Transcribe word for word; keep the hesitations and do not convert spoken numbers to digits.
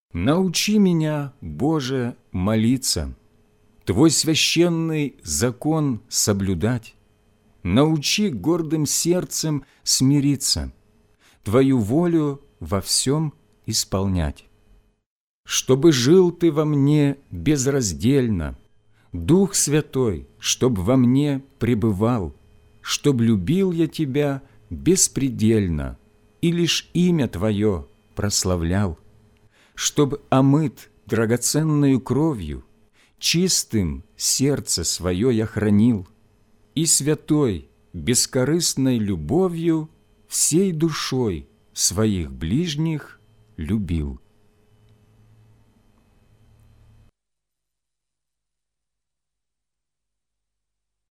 Научи меня, Боже, молиться, Твой священный закон соблюдать. Научи гордым сердцем смириться, Твою волю во всем исполнять. Чтобы жил Ты во мне безраздельно, Дух Святой, чтоб во мне пребывал, чтоб любил я Тебя беспредельно и лишь имя Твое прославлял, чтоб омыт драгоценною кровью, чистым сердце свое я хранил и святой, бескорыстной любовью всей душой своих ближних любил.